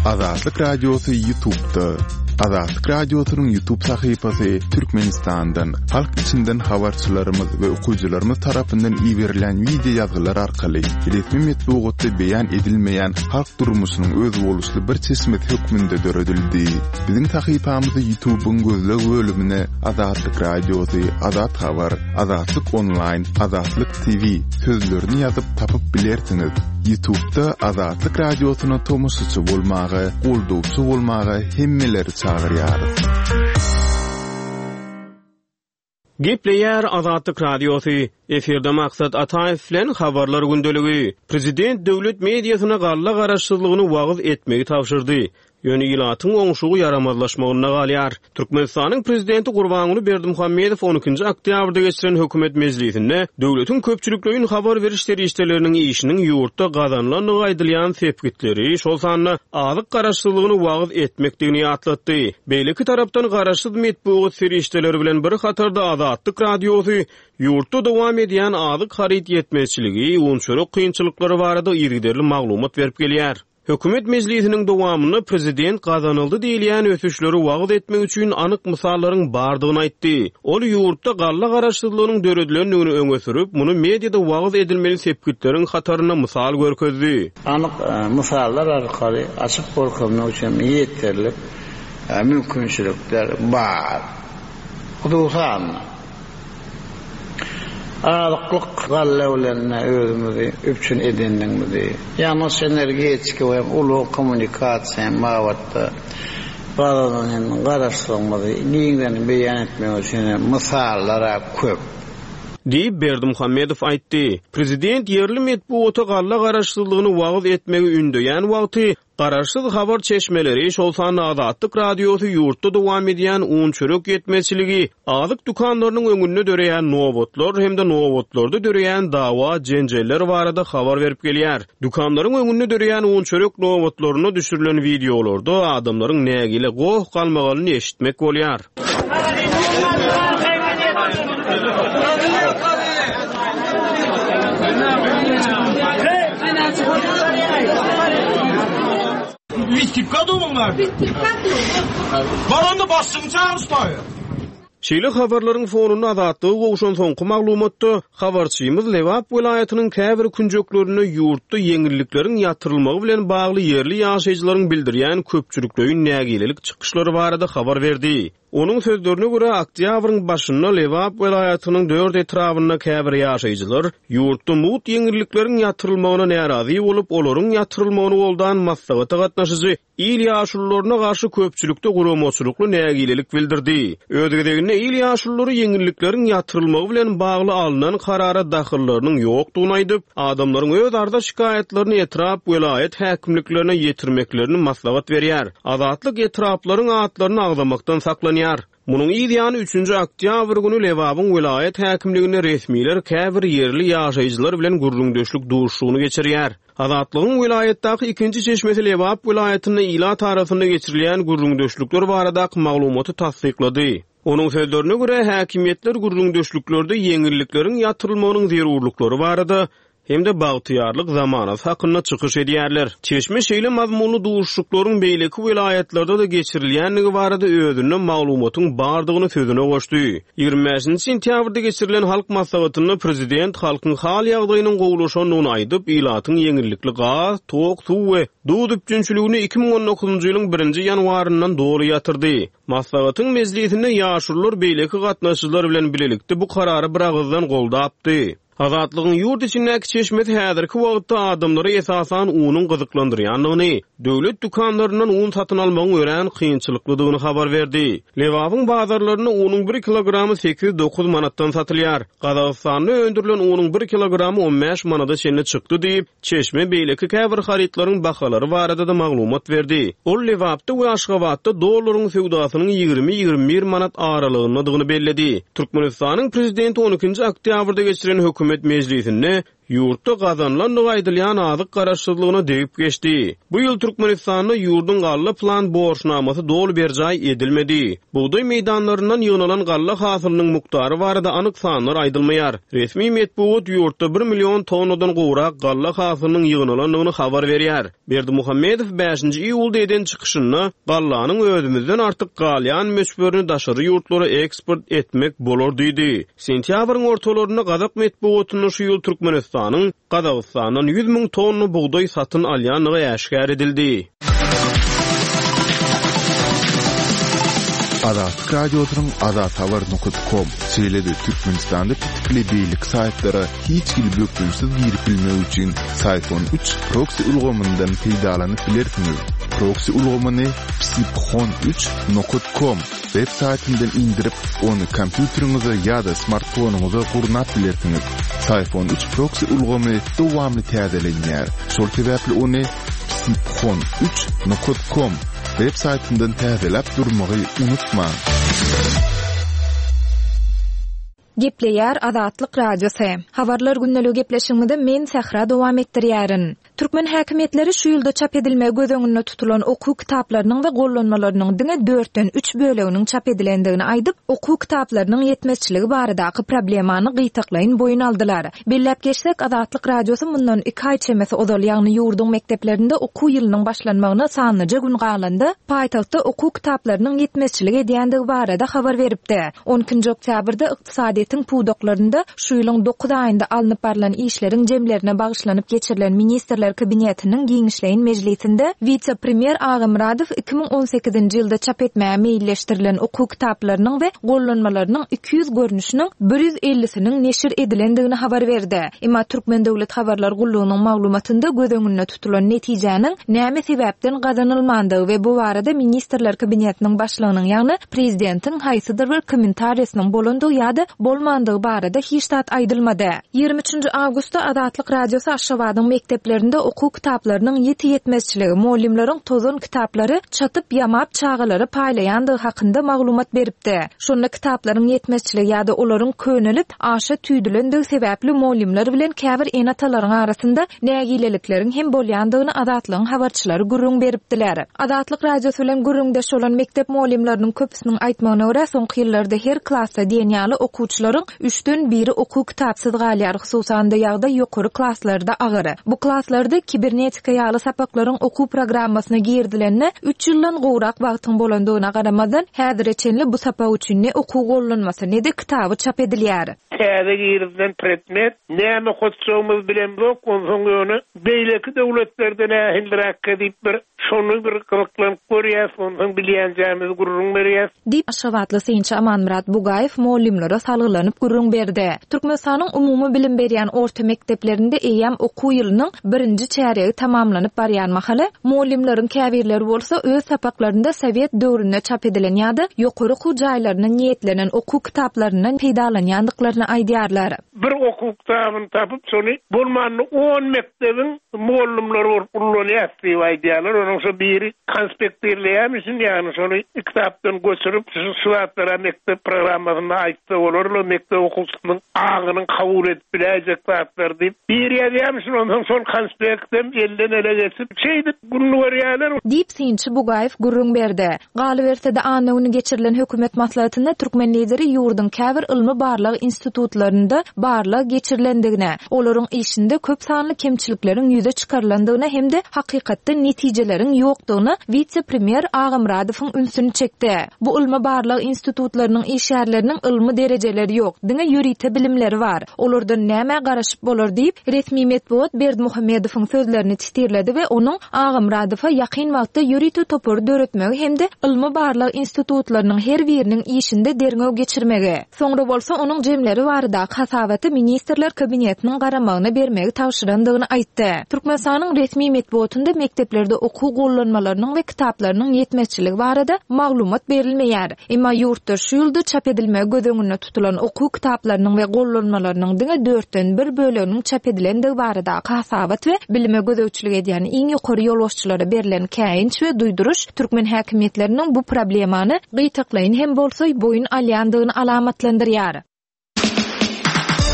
Azatlyk Radiosu YouTube'da. Azatlyk Radiosu'nun YouTube sayfasy Türkmenistan'dan, halk içinden habarçylarymyz we okuyjylarymyz tarapyndan ýiberilen video ýazgylar arkaly resmi metbuatda beýan edilmeýän halk durmuşynyň öz boluşly bir çeşmet hökmünde döredildi. Biziň sayfamyzy YouTube'un gözleg bölümine Azatlyk Radiosu, Azat Habar, Azatlyk Online, Azatlyk TV sözlerini ýazyp tapyp bilersiňiz. YouTube'da Azatlyk Radiosu'na tomusçy bolmagy, goldowçy bolmagy hemmeleri çağırýar. Gepleýär Azatlyk Radiosu. Eferde maksat Ataýew bilen habarlar gündeligi. Prezident döwlet mediasyna galla garaşsyzlygyny wagyz etmegi tapşyrdy. Ýöne ýylatyň oňşugy yaramazlaşmagyna galýar. Türkmenistanyň prezidenti Gurbanuly Berdimuhammedow 12-nji oktýabrda geçiren hökümet mejlisinde döwletiň köpçülikliğin habar beriş terişlerinin işinin ýurtda gazanlan gaýdylýan sepgitleri şol sanyny azyk garaşsyzlygyny wagyz etmekdigini ýatlatdy. Beýleki tarapdan garaşsyz metbuat terişleri bilen bir hatarda Azatlyk Radiosu ýurtda dowam edýän azyk haryt ýetmezçiligi, uňçuruk kynçylyklary barada ýergiderli maglumat berip gelýär. Hökümet mejlisiniň dowamyny prezident gazanyldy diýilýän ösüşleri wagyz etmek üçin anyk mysallaryň bardygyny aýtdy. Ol ýurtda galla garaşsyzlygynyň döredilendigini öňe sürüp, muny mediada wagyz edilmeli sepkitleriň hataryna mysal görkezdi. Anyk mysallar arkaly açyp görkezmek üçin ýeterli mümkinçilikler bar. Hudusan Ağlıklık gallevlerine özümüzü üpçün edindiğimizi, yalnız energetik ve ulu kommunikasyon mavatta bağlananın garaşsızlığımızı neyden beyan etmek için misallara köp. Diýip Berdimuhammedow aýtdy. Prezident yerli metbuata galla garaşsyzlygyny wagyz etmegi ündöýän wagty garaşsyz habar çeşmeleri şol sanyny Azatlyk Radiosu ýurtda dowam edýän uňçuruk ýetmezçiligi, azyk dukanlarynyň öňünde döreýän nowotlar hemde nowotlarda döreýän dawa jenjeller barada habar berip gelýär. Dukanlaryň öňünde döreýän uňçuruk nowotlaryna düşürilen videolarda adamlaryň nägile goh galmagalyny eşitmek bolýar. Bitip kaldı bunlar. Baranda bassın çağırıştayı. Şeýle habarlaryň fonuna Azatlygy gowşan soňky maglumatda habarçymyz Lewap welaýatynyň käbir künjeklerine ýurtda ýeňillikleriň ýatyrylmagy bilen bagly ýerli ýaşaýjylaryň bildirýän köpçülikleriň nägilelik çykyşlary barada habar berdi. Onun sözlerine göre oktýabryň başynda Lewap welaýatynyň 4 etrabyna käbir ýaşaýjylar ýurtda mut ýeňillikleriň ýatyrylmagyna närazy bolup, olaryň ýatyrylmagyny boldan maslahaty gatnaşyjy il ýaşullaryna garşy köpçülikde guramoçulukly nägilelik bildirdi. Ödegedegine il ýaşullary ýeňillikleriň ýatyrylmagy bilen bagly alynan karara dahyllarynyň ýokdugyny aýdyp, adamlaryň öz arda şikaýetlerini etrap welaýat häkimliklerine ýetirmeklerini maslahat berýär. Azatlyk etraplaryň atlaryny agdamakdan saklanýar. Munun ýa-ni 3-nji oktýabr güni Lewabyň welaýat häkimligine resmiler käbir ýerli ýaşaýjylar bilen gurrundeşlik duruşugyny geçirýär. Azatlygyň welaýatdaky ikinji çeşmesi Lewap welaýatyna ila tarapynda geçirilýän gurrundeşlikler barada maglumaty tasdiklady. Onun sözlerine göre häkimiýetler gurrundeşliklerde ýeňillikleriň ýatyrylmagynyň zerurlyklary barada hemde bagtyýarlyk zamanat hakyna çykyş edýärler. Çeşme şeýle mazmunly duruşuklaryň beýleki welaýatlarda da geçirilýänligi barada özüne maglumatyň bardygyny sözüne goşdy. 25-nji sentýabrda geçirilen halk maslahatyny prezident halkyň hal ýagdaýynyň gowulaşanyny aýdyp, ilatyň ýeňillikli gaz, tok, suw we duw düpçünçiligini 2019-njy ýylyň 1-nji ýanwaryndan doly ýatyrdy. Maslahatyň mejlisinde ýaşurlar beýleki gatnaşyjylar bilen bilelikde bu karary bir agızdan goldapdy. Azatlygyň ýurt içindäki çeşmeti häzirki wagtda adamlary esasan unyň gyzyklandyrýanlygyny, döwlet dukanlarynyň un satyn almagyň ören kynçylyklydygyny habar berdi. Lewabyň bazarlaryna unyň 1 kilogramy 8-9 manatdan satylýar. Gazagystanda öndürilen unyň 1 kilogramy 15 manada çenli çykdy diýip, çeşme beýleki käbir harytlaryň bahalary barada da maglumat berdi. Ol Lewapda we Aşgabatda dollaryň sewdasynyň 20-21 manat aralygynydygyny belledi. Türkmenistanyň prezidenti 12-nji oktýabrda geçiren hökümet mejlisinde Ýurtda gazanlan gaýdylýan azyk garaşsyzlygyna degip geçdi. Bu ýyl Türkmenistanda ýurdun galla plan borçnamasy dolu berjay edilmedi. Buğday meydanlarından ýygynalan galla hasylynyň muktary barada anyk sanlar aýdylmaýar. Resmi medeniýet ýurtda 1 million tonnadan gowrak galla hasylynyň ýygynalandygyny habar berýär. Berdimuhammedow 5-nji iýulda eden çykyşyny gallanyň özümizden artyk galýan möçberini daşary ýurtlara eksport etmek bolar diýdi. Sentýabryň ortalaryna Gazak medeniýetynyň şu ýyl Türkmenistanyň Gazagstandan 100 000 tonna buğday satyn alýanyny äşkär edildi. Azat radiosynyň azathabar.com seýledi Türkmenistanda pitikli beýlik saýtlary hiç gilbökünsiz girip bilmek üçin Sayfon 3 proxy ulgamyndan peýdalanyp bilersiňiz. Proxy ulgamyny psiphon3.com web saytyndan indirip onu kompýuteriňize ýa-da smartfonuňyza gurnap bilersiňiz. Sayfon 3 proxy ulgamy dowamly täzelenýär. Şol sebäpli onu psiphon3.com web saytyndan täzelep durmagy unutma. Gepleýär Azatlyk radiosu. Habarlar günnälik gepleşigimizde men Sahra dowam etdirýärin. Türkmen häkimetleri şu ýylda çap edilmegi gözüňünde tutulan okuw kitaplarynyň we gollanmalarynyň diňe 4-den 3 böleginiň çap edilendigini aýdyp, okuw kitaplarynyň ýetmezçiligi baradaky problemany gyýtaklaýyn boýun aldylar. Bellep geçsek, Azatlyk radiosu mundan 2 aý çemesi ozal ýagny ýurdun mekdeplerinde okuw ýylynyň başlanmagyna sanlyja gün galandy. Paýtagtda okuw kitaplarynyň ýetmezçiligi edýändigi barada habar beripdi. 12-nji oktýabrda ykdysadiýetiň puwdoklarynda şu ýylyň 9 aýynda alınıp barlan işleriň jemlerine bagışlanyp geçirilen ministrler kabinetinin giňişleýin mejlisinde vice-premier Agymradow 2018-nji ýylda çap etmäge meýilleşdirilen okuw kitaplarynyň we gollanmalarynyň 200 görnüşiniň 150-siniň neşir edilendigini habar berdi. Emma Türkmen döwlet habarlar gullugynyň maglumatynda gözüňünde tutulan netijäniň näme sebäpden gazanylmandygy we bu barada ministrler kabinetiniň başlygynyň ýagny prezidentiň haýsydyr bir kommentariýasynyň bolandygy ýa-da bolmandygy barada hiç tat aýdylmady. 23-nji awgustda Azatlyk radiosu Aşgabatyň mekteplerinde okuw kitaplarynyň ýetmezçiligi, muallimleriň tozun kitaplary çatyp ýamap çağalary paýlaýandygy hakynda maglumat beripdi. Şonda kitaplaryň ýetmezçiligi ýa-da olaryň könelip aşa tüýdülendigi sebäpli muallimler bilen käbir enatalaryň arasynda nägilelikleriň hem bolýandygyny Azatlygyň habarçylary gurrun beripdiler. Azatlyk radiosu bilen gurrundaş bolan mektep muallimleriniň köpüsiniň aýtmagyna görä soňky ýyllarda her klassa diýenýaly okuwçylaryň 3-den 1-i okuw kitapsyz galýar, hususan da ýagda ýokary klasslarda agyry. Bu klasslarda kibernetika ýaly sapaklaryň okuw programmasyna girdilenine 3 ýyldan gowrak wagtyň bolandygyna garamadan häzir eçenli bu sapa üçin ne okuw gollanmasy ne de kitaby çap edilýär. Täze girdilen predmet näme hoçsagymyz bilen bok, onu beýleki döwletlerden ähildirak edip bir şonu bir kılıklanyp görýär, onu bilýänjämiz gurrun berýär. Dip Aşgabatly Seýinçi Amanmurat Bugaýew muallimlere salgylanyp gurrun berdi. Türkmenistanyň umumy bilim berýän orta mekdeplerinde eýem okuw ýylynyň 1-nji çäregi tamamlanyp barýan mahaly muallimleriň käbirleri bolsa öz sapaklarynda Sowet döwründe çap edilen ýa-da ýokary okuw jaýlaryna niýetlenen okuw kitaplaryndan peýdalanýandyklaryny aýdýarlar. Bir okuw kitabyny tapyp şonu bolmany 10 mekdebiň muallimleri bolup kullanýar diýip aýdýarlar. Onuň şu biri konspektlerleýär üçin ýagny şonu kitapdan göçürüp şu suwatlara mektep programmasyna aýtsa bolar, mektep okuwçysynyň agyny kabul edip biläjek kitaplar diýip bir ýazýar şonu onuň şol konspektem elden ele geçip şeýdi gurrun berýärler. Diýip Seýinçi Bugaýew gurrun berdi. Galy bersede anyny geçirilen hökümet maslahatynda türkmen lideri ýurdun käbir ilmi barlyk institutlarynda barlyk geçirilendigine, olaryň işinde köp sanly kemçilikleriň ýüze çykarlandygyna hemde hakykatda netijeleriň ýokdugyna vice-premier Agymradowyň ünsüni çekdi. Bu ilmi barlyk institutlarynyň işgärleriniň ilmi derejeleri ýok, diňe ýürite bilimleri var. Olardan näme garaşyp bolar diýip resmi medeniýet Berdimuhammedowyň sözlerini titirledi we onuň Agymradowa ýakyn wagtda ýürite topar döretmegi hemde ilmi barlyk institutlarynyň her biriniň işinde derňöw geçirmegi. Soňra bolsa onuň jemleri barada hasabaty ministrler kabinetiniň garamagyna bermegi tawşyrandygyny aýtdy. Türkmenistanyň resmi medeniýetinde mekteplerde okuw gollanmalarynyň we kitaplarynyň ýetmezçiligi barada maglumat berilmeýär. Emma ýurtda şu ýylda çap edilmegi gözüňünde tutulan okuw kitaplarynyň we gollanmalarynyň diňe 4-den 1 böleginiň çap edilendigi barada hasabat we bilime gözegçilik edýän iň ýokary ýolbaşçylara berilen käýinç we duýduruş türkmen häkimetleriniň bu problemany gyýtaklaýyn hem bolsa boyun alýandygyny alamatlandyrýar.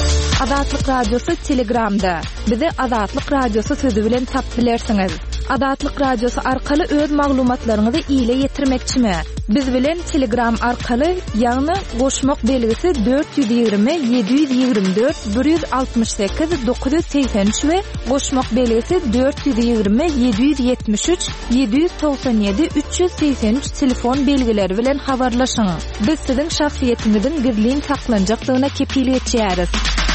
Adatlyk Radiosu Telegramda. Bizi Adatlyk Radiosu sözü bilen tap bilersiňiz. Adatlyk Radiosu arkaly öz maglumatlaryňyzy ýyla ýetirmekçimi? Biz bilen Telegram arkaly ýagny goşmak belgisi 420 724 168 983 we goşmak belgisi 420 773 797 383 telefon belgileri bilen habarlaşyň. Biz siziň şahsiýetiňizden gizliň saklanjakdygyna kepillik etýäris.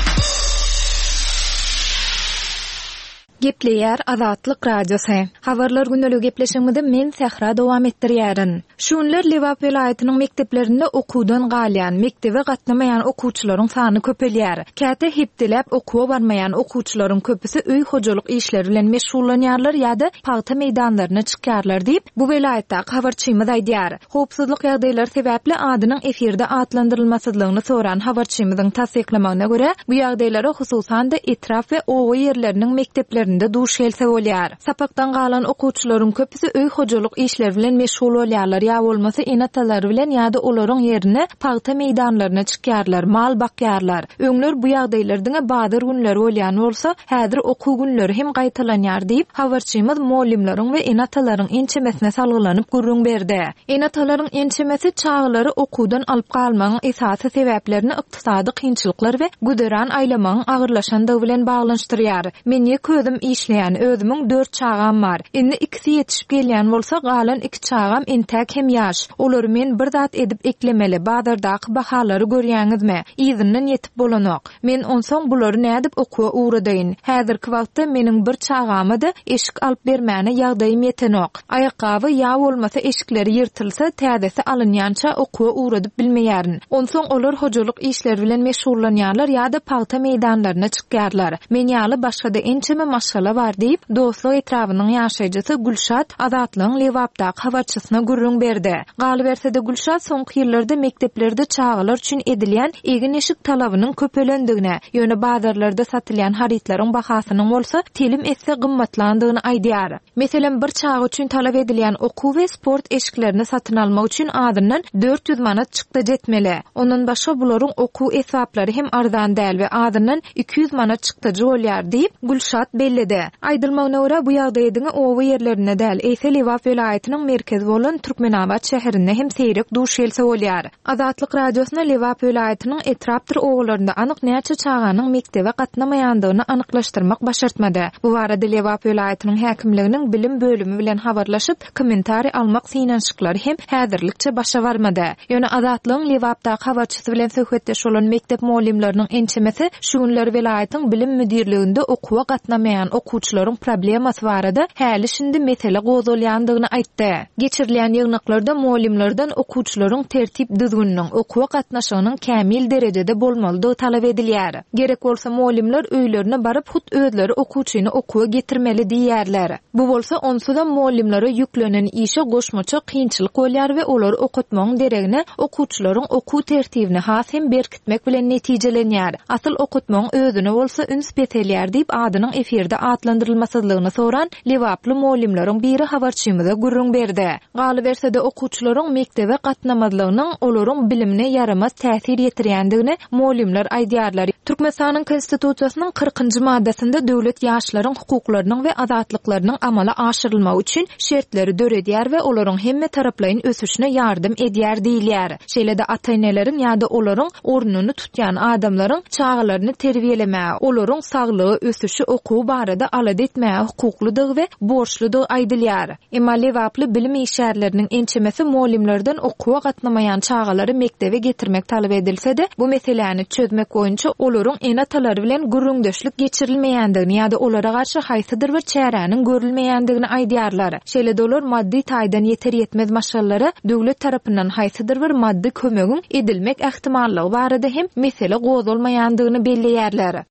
Gepleýär Adatlyk Radiosu. Habarlar gündälik gepleşigimizde men Sahra dowam etdirýärin. Şunlar Liwap welaýatynyň mekdeplerinde okuwdan galýan, mektebe gatnamaýan okuwçylaryň sany köpelýär. Käte hepdelep okuwa barmaýan okuwçylaryň köpüsi öý hojalyk işleri bilen meşgullanýarlar ýa-da paýta meýdanlaryna çykýarlar diýip bu welaýatda habarçymyz aýdýar. Howpsuzlyk ýagdaýlary sebäpli adynyň efirde atlandyrylmasyzlygyny soran habarçymyzyň tasdiklamagyna görä, bu ýagdaýlara hususan da etraf we owa ýerleriniň mektepleri duş gelse bolýar. Sapakdan galan okuwçylaryň köpüsi öý hojalyk işleri bilen meşgul bolýarlar ýa bolmasa enatalary bilen ýa-da olaryň ýerine paýta meýdanlaryna çykýarlar, mal bakýarlar. Öňler bu ýagdaýlardyň badyr günleri bolýan bolsa, häzir okuw günleri hem gaýtalanýar diýip habarçymyz muallimlaryň we enatalaryň ençemesine salgylanyp gurrun berdi. Enatalaryň ençemesi çağlary okuwdan alyp galmagyň esasy sebäplerini ykdysady kynçylyklar we güderan aýlamagyň agyrlaşandygy bilen baglanşdyrýar. Men ýeközüm işleýän özümiň 4 çağam bar. Indi ikisi ýetişip gelýän bolsa, galan 2 çağam entäk hem ýaş. Olary men bir zat edip eklemeli. Bazardaky bahalary görýäňizmi? Ýygynyň ýetip bolanok. Men onsoň bulary nädip okuwa uğradyn. Häzirki wagtda meniň bir çağamy-da eşik alyp bermäne ýagdaýym ýetenok. Aýakaby ýa bolmasa eşikleri ýyrtylsa, täzesi alynýança okuwa uğradyp bilmeýärin. Onsoň olar hojalyk işleri bilen meşgullanýarlar ýa-da paýta meýdanlaryna çykýarlar. Men ýaly başga da ençeme maşgala bar diýip dostlyk etrawynyň ýaşaýjysy Gülşat Adatlyň Liwapda habarçysyna gurrun berdi. Galy bersede Gülşat soňky ýyllarda mekdeplerde çağlar üçin edilýän egin eşik talabynyň köpelendigine, ýöne bazarlarda satylýan haritlaryň bahasynyň bolsa telim etse gymmatlandygyny aýdýar. Meselem bir çağ üçin talap edilýän okuw we sport eşiklerini satyn almak üçin adyndan 400 manat çykdy jetmeli. Ondan başga bularyň okuw esaplary hem arzan däl we adyndan 200 manat çykdyjy bolýar diýip Gülşat bellidi. Aýdylmagyna görä bu ýagdaýyň owa ýerlerine däl, eýse Liwap welaýatynyň merkezi bolan Türkmenabad şäherinde hem seýrek duş gelse bolýar. Adatlyk Radiosyna Liwap welaýatynyň etrapdyr owalarynda anyk näçe çağanyň mektebe gatnamaýandygyny anyklaşdyrmak başartmady. Bu barada Liwap welaýatynyň häkimliginiň bilim bölümi bilen habarlaşyp kommentari almak synanşyklary hem häzirlikçe başa barmady. Ýöne Adatlyň Liwapda habarçysy bilen söhbetdeş bolan mektep muallimlarynyň ençemesi şu günleri welaýatyň bilim müdirliginde okuwa gatnamaýan okuwçylaryň problemasy barada häli şimdi mesele gozulýandygyny aýtdy. Geçirilýän ýygnaklarda muallimlerden okuwçylaryň tertip düzgünliğiniň okuwa gatnaşygynyň kämil derejede bolmalydygy talap edilýär. Gerek bolsa muallimler öýlerine baryp hut özleri okuwçyny okuwa getirmeli diýýärler. Bu bolsa onsuda muallimlere ýüklenen işe goşmaça kynçylyk bolýar we olar okutmagyň deregine okuwçylaryň okuw tertibini has hem berkitmek bilen netijelenýär. Asyl okutmagyň özüne bolsa üns betelýär diýip adynyň efirde atlandyrylmasyzlygyny soran Liwaply muallimleriň biri habarçymyza gurrun berdi. Galy bersede okuwçylaryň mektebe gatnamadlygynyň olaryň bilimine yaramas täsir ýetirýändigini muallimler aýdýarlar. Türkmenistanyň konstitusiýasynyň 40-njy maddasynda döwlet ýaşlaryň hukuklarynyň we azatlyklarynyň amala aşyrylmagy üçin şertleri döredýär we olaryň hemme taraplaryň ösüşine ýardym edýär diýilýär. Şeýle-de ata-enelerin ýa-da olaryň ornuny tutýan adamlaryň çağlaryny terbiýelemäge, olaryň saglygy, ösüşi okuw barada alad etmäge hukuklydygy we borçludygy aýdylýar. Emma Liwaply bilim işgärleriniň ençemesi muallimlerden okuwa gatnamaýan çağlary mektebe getirmek talap edilse-de, bu meseleni çözmek boýunça olaryň enatalary bilen gurrundeşlik geçirilmeýändigini ýa-da olara garşy haýsydyr bir çäräniň görülmeýändigini aýdýarlar. Şeýle-de olar maddi taýdan ýeter ýetmez maşgallara döwlet tarapyndan haýsydyr bir maddi kömegiň edilmek ähtimallygy barada hem mesele gozulmaýandygyny belleýärler.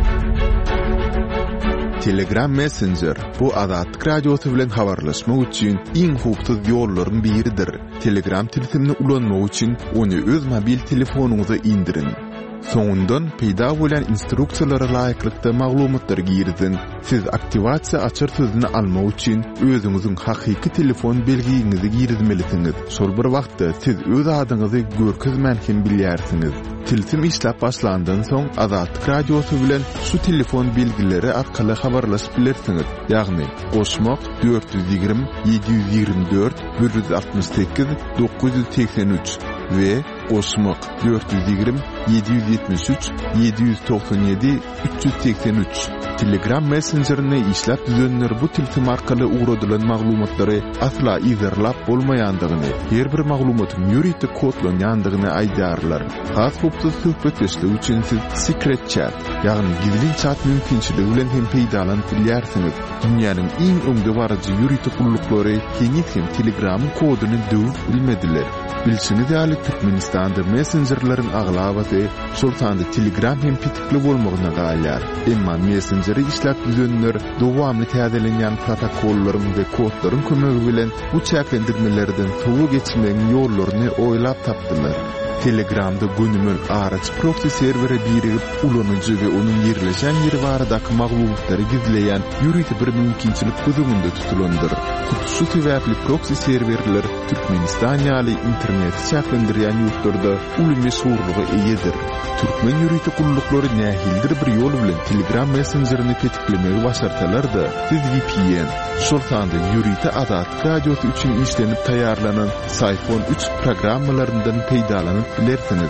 Telegram Messenger bu Adatlyk Radiosu bilen habarlaşmak üçin iň hukukly ýollaryň biridir. Telegram tilsimini ulanmak üçin onu öz mobil telefonuňyza indirin. Soňundan peýda bolan instruksiýalara laýyklykda maglumatlar girdin. Siz aktivasiýa açar sözüni almak üçin özüňiziň hakyky telefon belgiňizi girdmelisiniz. Şol bir wagtda siz öz adyňyzy görkezmän hem bilýärsiňiz. Tilsim işläp başlandan soň Azatlyk radiosy bilen şu telefon belgileri arkaly habarlaşyp bilersiňiz. Ýagny goşmak 420 724 168 983 we goşmak 420 773 797 383. Telegram Messenger'ine işläp düzenler bu tilsim arkaly ugradylan maglumatlary asla izerlap bolmaýandygyny, her bir maglumatyň ýürüýte kodlanýandygyny aýdarlar. Has hupsuz söhbetleşmek üçin siz secret chat, ýagny gizli chat mümkinçiligi bilen hem peýdalanyp bilýärsiňiz. Dünýäniň iň öňde barajy ýürüýte gullukları kengit hem Telegram'yň koduny döwüp bilmediler. Bilsiniz ýaly Türkmenistanda messengerlaryň aglabaty şoltanda Telegram hem pitikli bolmagyna galýar. Emma messengeri işläp düzenler dowamly täzelenýän protokollaryň we kodlaryň kömegi bilen bu çäklendirmelerden soňa geçmeň ýollaryny oýlap tapdylar. Telegramda günümün araç proxy servere birigip ulanyjy we onuň ýerleşen ýeri baradaky maglumatlary gizleýän ýürüýte bir mümkinçilik gözüňde tutulandyr. Şu sebäpli proxy serverler Türkmenistan ýaly internet çäklendirýän ýurtlarda uly meşhurlygy eýedir. Türkmen ýürüýte gullukları nähildir bir ýol bilen Telegram messengerini tetiklemegi başarsalar da siz VPN, şoltanda ýürüýte Azatlyk radiosy üçin işlenip taýýarlanan Sayfon 3 programmalaryndan peýdalanyp bilersiňiz.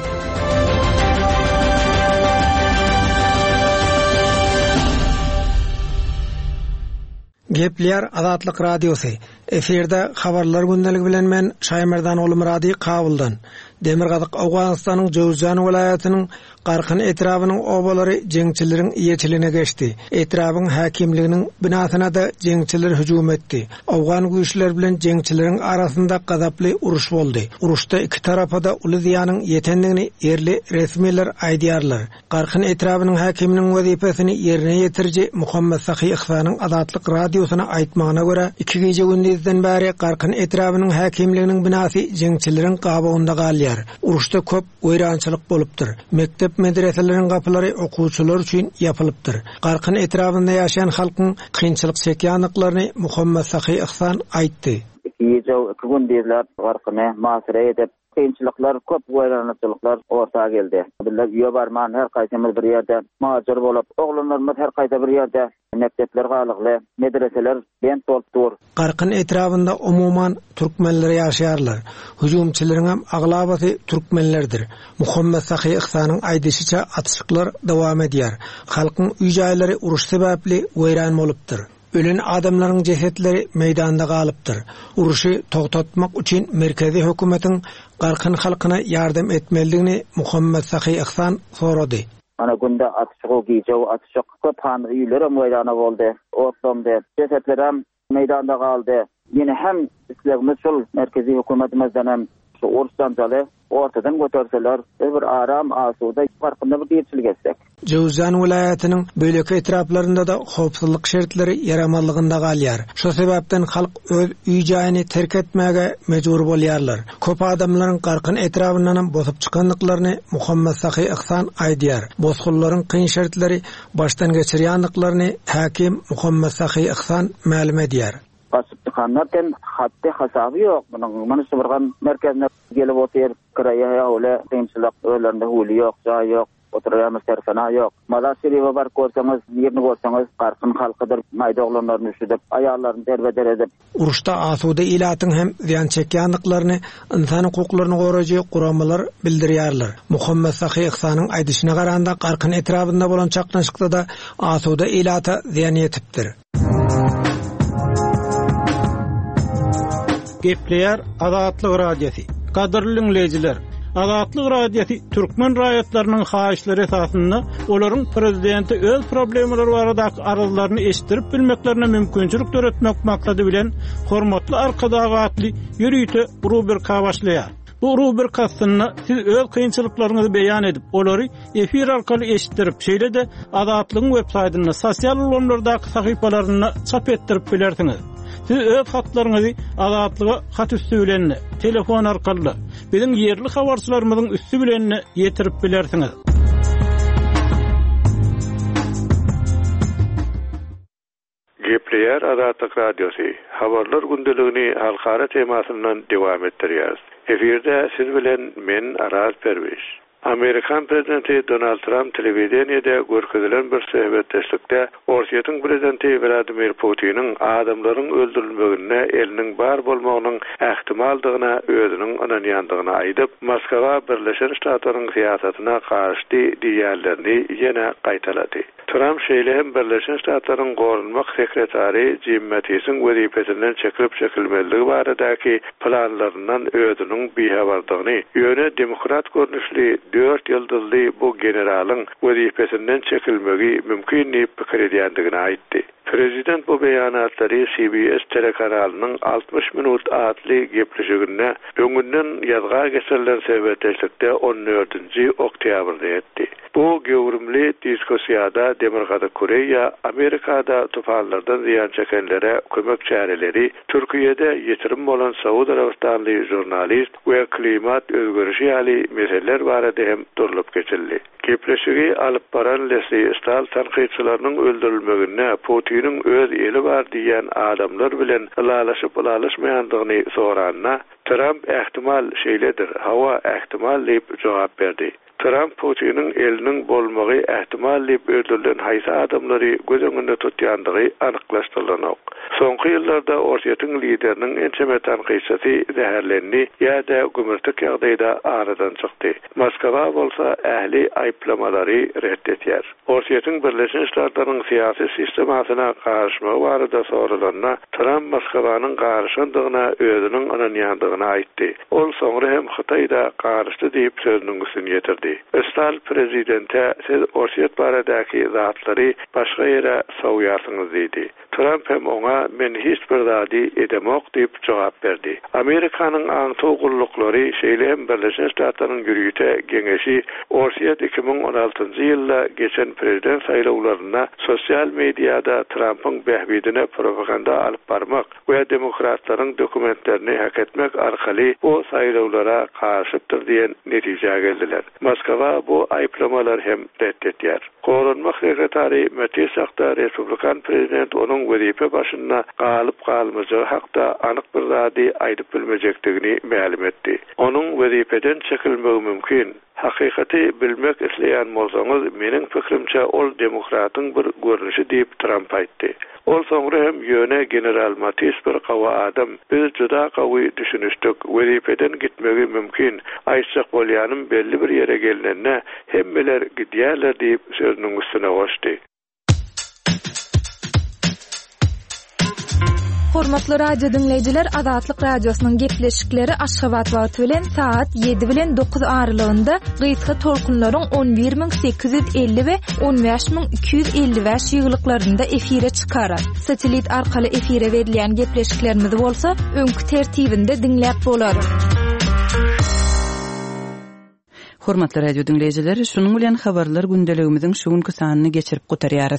Gepler Azatlyk radiosy. Eferde habarlar gündəligi bilen men Şaýmerdan oly Murady Kabuldan. Demirgazyk Awganystanyň Jowzjan welaýatynyň Qarkyn etrabynyň obalary jeňçileriň ýeçiline geçdi. Etrabyň häkimliginiň binasyna da jeňçiler hüjum etdi. Awgan güýçler bilen jeňçileriň arasynda gazaply uruş boldy. Uruşda iki tarafa da uly ziýanyň ýetendigini erli resmiler aýdýarlar. Qarkyn etrabynyň häkiminiň wezipesini ýerine ýetirji Muhammed Sahy Ihsanyň Azatlyk radiosyna aýtmagyna görä, iki gece gündizden bäri Qarkyn etrabynyň häkimliginiň binasy jeňçileriň gabagynda galýar. Uruşda köp öýrançylyk bolupdyr. Mektep medreseleriň gapylary okuwçylar üçin ýapylypdyr. Qarkyn etrafynda ýaşaýan halkyň kynçylyk çekýänliklaryny Muhammed Sahy Ihsan aýtdy. Ýeje gündizler Qarkyny masire edip kynçylyklar, köp öýrançylyklar ortaga geldi. Bilýär, ýa barman her gaýtymyz bir ýerde majer bolup, oglanlarymyz her gaýta bir ýerde mektepler galykly, medreseler ben tolpdur. Qarkyn etrafynda umuman türkmenler ýaşaýarlar. Hüjumçylaryň hem aglabaty türkmenlerdir. Muhammed Sahy Ihsanyň aýdysyça atışyklar dowam edýär. Halkyň üýjaýlary uruş sebäpli weýran bolupdyr. Ölen adamlaryň cesetleri meýdanda galypdyr. Uruşy togtatmak üçin merkezi hökümetiň Qarkyn halkyna ýardam etmeligini Muhammed Sahy Ihsan sorady. Ana günde atışyk giýjek, atışyk köp han üýlere meýdana boldy. Ortamda cesetler hem meýdanda galdy. Ýene hem islegimiz şol merkezi hökümetimizden hem şu urusdanjaly ortadan götürseler, bir aram asuda farkında bir ýerçilik etsek. Jowzjan welaýatynyň böleki etraplarynda da howpsuzlyk şertleri ýaramanlygynda galýar. Şu sebäpden halk öz üýjaýyny terk etmäge mejbur bolýarlar. Köp adamlaryň Qarkyn etrafyndan bozup çykanlyklaryny Muhammed Sahy Ihsan aýdýar. Bozgullaryň kyn şertleri baştan geçirýänliklaryny häkim Muhammed Sahy Ihsan ma'lum edýär. Başçıkanlardan hatta hasabı yok. Bunun manıştırgan merkezine gelip otur, kiraya öyle kıyımçılık öğlerinde huli yok, cay yok, oturayamız terfena yok. Malasiri ve var korsanız, yerini korsanız, Qarkyn halkıdır, maydoğlanlarını üşüdüp, ayarlarını derbeder edip. Uruşta asuda ilatın hem ziyan çekýänliklaryny, insan hukuklaryny goraýjy guramalar bildirýärler. Muhammed Sahy Ihsanyň aýdyşyna garanda Qarkyn etrafynda bolan çaklanşykda da asuda ilata ziyan ýetipdir. Gepleýär Azatlyk radiosy. Gadyrly dinleýijiler, Azatlyk radiosy türkmen raýatlarynyň haýyşlary esasynda olaryň prezidenti öz problemleri baradaky arzularyny eşitirip bilmeklerine mümkinçilik töretmek maksady bilen hormatly arkadagatly ýürüýte rubrika başlaýar. Bu rubrikasyny siz öz kynçylyklaryňyzy beýan edip, olary efir arkaly eşitirip, şeýle de Azatlygyň websaýtyna, sosial ulanlardaky sahypalaryna çap etdirip bilersiňiz. Siz öz hatlaryňyzy Azatlyga hat üstü bilen, telefon arkaly, bizim yerli habarçylarymyzyň üstü bilen ýetirip bilersiňiz. Gepleyer Azatlyk Radiosu habarlar gündeligini halkara temasyndan dowam etdirýär. Eferde siz bilen men Araz Perviş. Amerikan prezidenti Donald Trump televiziýada görkezilen bir söhbetdeşlikde Russiýanyň prezidenti Vladimir Putin'in adamlaryň öldürilmegine eliniň bar bolmagynyň ähtimaldygyna özüniň ananýandygyna aýdyp, Moskwa Birleşen Ştatlaryň siýasatyna garşy diýerlerini ýene gaýtalady. Trump şeýle Birleşen Ştatlaryň gorunmak sekretary Jim Mattis'in wezipesinden çekilmeligi baradaky planlaryndan özüniň bihabardygyny, ýöne demokrat görnüşli 4 ýyldızly bu generalın wezipesinden çekilmegi mümkin diýip pikir edýändigini aýtdy. Prezident bu beýanatlary CBS telekanalynyň 60 minut adly gepleşigine öňünden ýazga geçirilen sebäpleşikde 14-nji oktýabrda etdi. Bu göwrümli diskussiýada Demirgazy Koreýa, Amerikada tufanlardan ziýan çekenlere kömek çäreleri, Türkiýede ýetirim bolan Saudi Arabistanly jurnalist we klimat özgürüşi ýaly meseleler barada hem durulup geçildi. Gepleşigi alyp baran Leslie Stahl tanqidçilarynyň öldürilmegine Putin'in öz eli bar diýen adamlar bilen ılaşmaýandygyny soranna Trump ähtimal şeýledir, hawa ähtimal diýip jogap berdi. Trump Putin'in elinin bolmagy ähtimal diýip öldürilen haýsy adamlary göz öňünde tutýandygy anyklaşdyrylanok. Soňky ýyllarda Russiýanyň lideriniň ençeme tanqidçisi zäherlendi ýa-da gümürtük ýagdaýda aradan çykdy. Moskwa bolsa ähli aýplamalary reddetýär. Russiýanyň Birleşen Ştatlaryň syýasy sistemasyna garşymy barada sorulanna Trump Moskwanyň garşyndygyna özüniň ananýandygyny aýtdy. Ol soňra hem Hytaýda garşdy diýip sözüniň üstüne ýetirdi. Estal prezidente siz Russiýa baradaky zatlary başga ýere sowýarsyňyz diýdi. Trump hem ona men hiç bir zady edemok diýip jogap berdi. Amerikanyň aňtogullukları şeýle Birleşen Ştatlaryň ýürüýte geňeşi Russiýa 2016-njy ýylda geçen prezident saýlawlaryna sosial mediada Trump'yň behbidine propaganda alyp barmak we demokratlaryň dokumentlerini hak etmek arkaly o saýlawlara garşypdyr diýen netije geldiler. Moskwa bu aýplamalar hem reddetýär. Gorunmak sekretary Mattis hakda Republikan prezident onuň wezipe başyna galyp galmagy hakda anyk bir zady aýdyp bilmejekdigini ma'lum etdi. Onuň wezipeden çekilmegi mümkin. Hakykaty bilmek isleýän bolsaňyz meniň fikrimçe ol demokratyň bir görnüşi diýip Trump aýtdy. Ol soňra hem ýöne general Mattis bir gawa adam biz juda gawy düşünüşdik, wezipeden gitmegi mümkin. Aýtsak bolýanym belli bir ýere gelinenne hemmeler gidýärler diýip sözüniň üstüne goşdy. Hormatly radio dinleyijiler, Azatlyk radiosynyň gepleşikleri Aşgabat wagty bilen saat 7 bilen 9 aralygynda gysga tolkunlaryň 11850 we 15255 ýyglyklarynda efire çykarar. Satelit arkaly efire berilýän gepleşiklerimiz bolsa öňkü tertibinde dinläp bolar. Hormatly radio dinleyijiler, şunuň bilen habarlar gündeligimiziň şu günkü sanyny geçirip gutarýarys.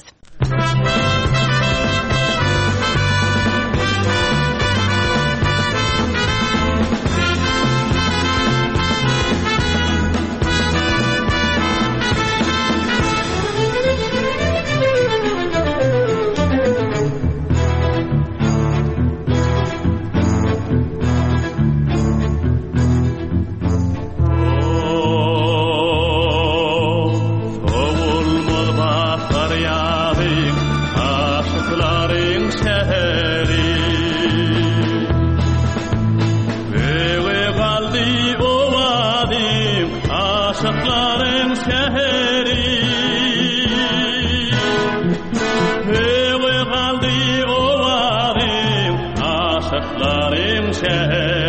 Aşıkların şehri